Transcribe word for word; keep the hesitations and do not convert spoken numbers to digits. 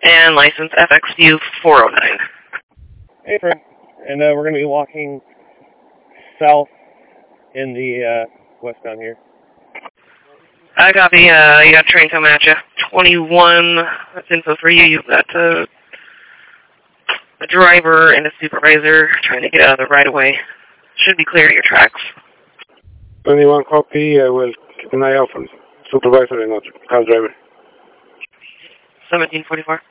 And license F X U four oh nine. Hey, Fred. And uh, we're going to be walking south in the uh, westbound here. I copy. Uh, you got a train coming at you. twenty-one, that's info for you. You've got uh, a driver and a supervisor trying to get out of the right of way. Should be clear at your tracks. twenty-one copy. I will keep an eye out for supervisor and not car driver. seventeen forty-four.